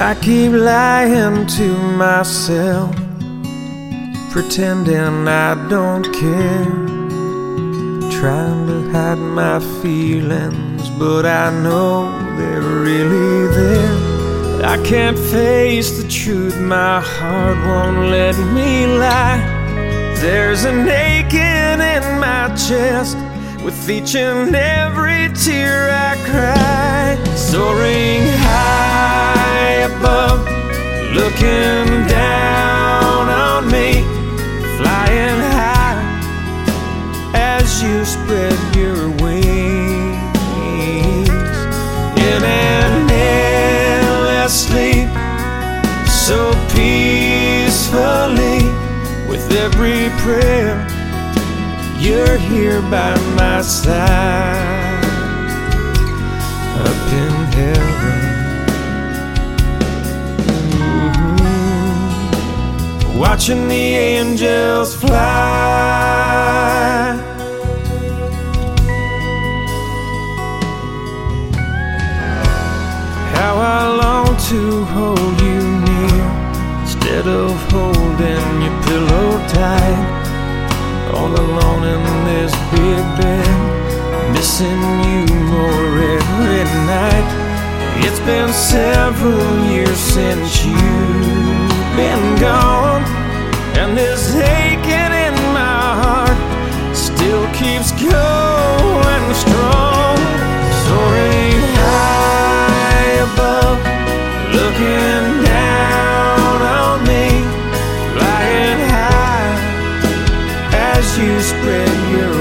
I keep lying to myself, pretending I don't care, trying to hide my feelings, but I know they're really there. I can't face the truth, my heart won't let me lie. There's an aching in my chest with each and every tear I cry. Soaring high above, looking down on me, flying high as you spread your wings. In an endless sleep, so peacefully, with every prayer, you're here by my side. Up in heaven, watching the angels fly. How I long to hold you near, instead of holding your pillow tight. All alone in this big bed, missing you more every night. It's been several years since you've been gone, and this aching in my heart still keeps going strong. Soaring high above, looking down on me, flying high as you spread your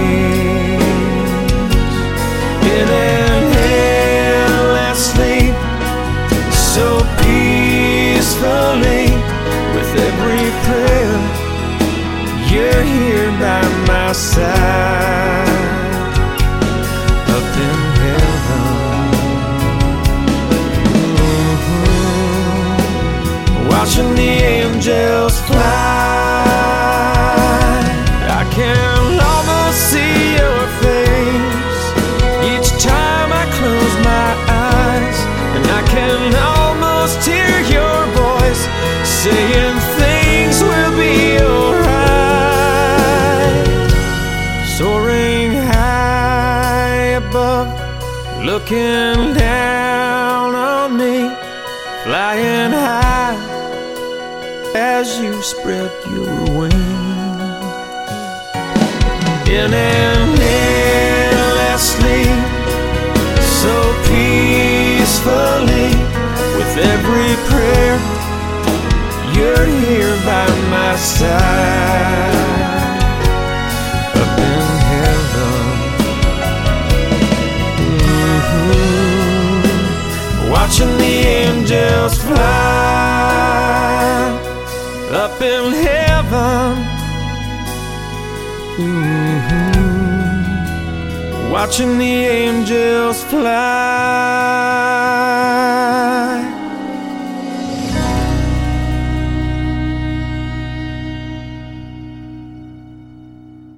wings. In an endless sleep, so peacefully, with every prayer, you're here by my side. Up in heaven, watching the angels fly. I can almost see your face each time I close my eyes, and I can almost hear your voice saying things will be alright. Soaring high above, looking down on me, flying high as you spread your wings. In an endless sleep, so peacefully, with every prayer, you're here by my side. Up in heaven, watching the angels fly. Up in heaven, watching the angels fly.